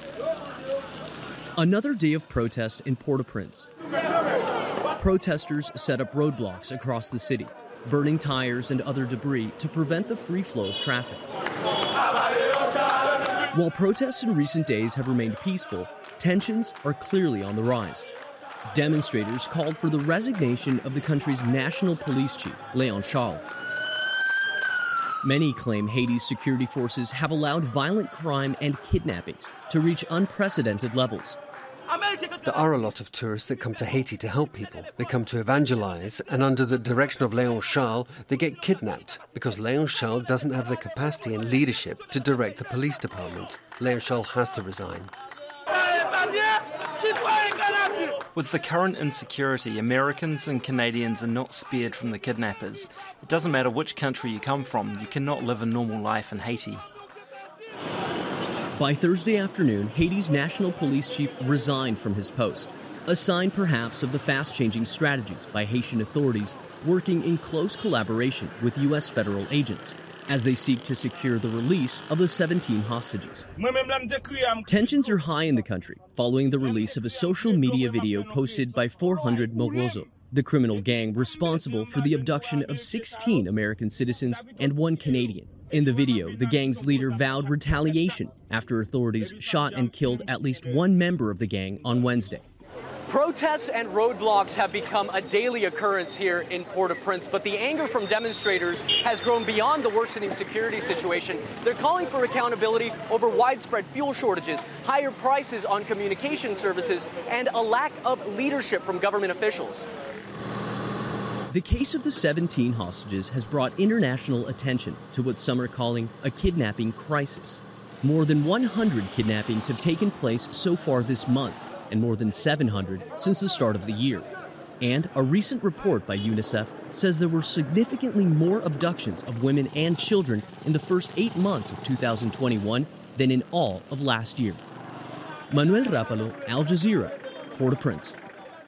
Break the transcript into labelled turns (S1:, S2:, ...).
S1: Another day of protest in Port-au-Prince. Protesters set up roadblocks across the city, burning tires and other debris to prevent the free flow of traffic. While protests in recent days have remained peaceful, tensions are clearly on the rise. Demonstrators called for the resignation of the country's national police chief, Léon Charles. Many claim Haiti's security forces have allowed violent crime and kidnappings to reach unprecedented levels.
S2: There are a lot of tourists that come to Haiti to help people. They come to evangelize, and under the direction of Léon Charles, they get kidnapped because Léon Charles doesn't have the capacity and leadership to direct the police department. Léon Charles has to resign.
S3: With the current insecurity, Americans and Canadians are not spared from the kidnappers. It doesn't matter which country you come from, you cannot live a normal life in Haiti.
S1: By Thursday afternoon, Haiti's national police chief resigned from his post, a sign perhaps of the fast-changing strategies by Haitian authorities working in close collaboration with U.S. federal agents as they seek to secure the release of the 17 hostages. Tensions are high in the country following the release of a social media video posted by 400 Morozo, the criminal gang responsible for the abduction of 16 American citizens and 1 Canadian. In the video, the gang's leader vowed retaliation after authorities shot and killed at least 1 member of the gang on Wednesday.
S4: Protests and roadblocks have become a daily occurrence here in Port-au-Prince, but the anger from demonstrators has grown beyond the worsening security situation. They're calling for accountability over widespread fuel shortages, higher prices on communication services, and a lack of leadership from government officials.
S1: The case of the 17 hostages has brought international attention to what some are calling a kidnapping crisis. More than 100 kidnappings have taken place so far this month, and more than 700 since the start of the year. And a recent report by UNICEF says there were significantly more abductions of women and children in the first 8 months of 2021 than in all of last year. Manuel Rapalo, Al Jazeera, Port-au-Prince.